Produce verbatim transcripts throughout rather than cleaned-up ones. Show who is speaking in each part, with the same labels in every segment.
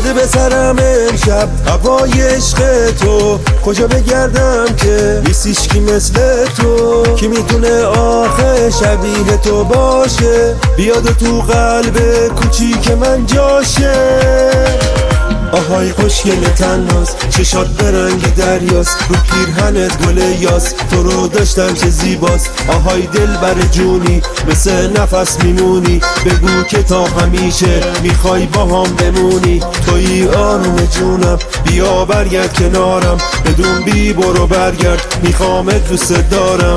Speaker 1: اومده به سرم امشب هوای عشق تو، کجا بگردم که نیست هیچکی مثل تو، کی میتونه آخه شبیه تو باشه، بیاد تو قلب کوچیک من جاشه. آهای خوشگل تناس، چشات به رنگ دریاست، رو پیرهنت گل یاس، تو رو داشتم چه زیباست. آهای دل بر جونی، مثل نفس میمونی، بگو که تا همیشه میخوای با هم بمونی. توی آروم جونم، بیا برگرد کنارم، بدون بی برو برگرد، میخوامت دوست دارم.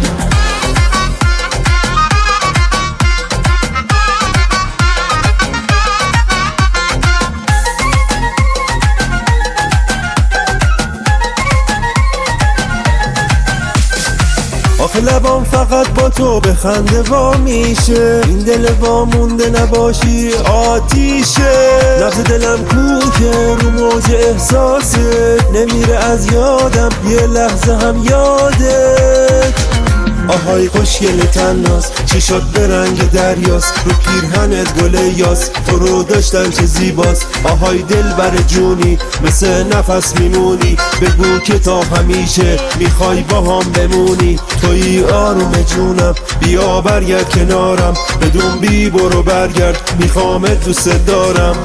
Speaker 1: آخه لبام فقط با تو به خنده وا میشه، این دل وامونده نباشی آتیشه. نبض دلم کوکه رو موج احساسه، نمیره از یادم یه لحظه هم یادت. آهای خوشگل تناس، چشات به رنگ دریاست، رو پیرهنت گل یاس، تو رو داشتم چه زیباست. آهای دل بر جونی، مثل نفس میمونی، بگو که تا همیشه میخوای با هم بمونی. توی آروم جونم، بیا برگرد کنارم، بدون بی برو برگرد، میخوامت دوست دارم.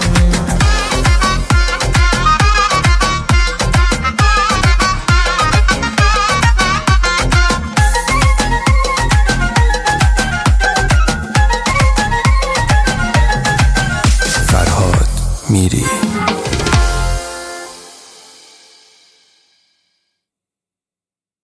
Speaker 2: میری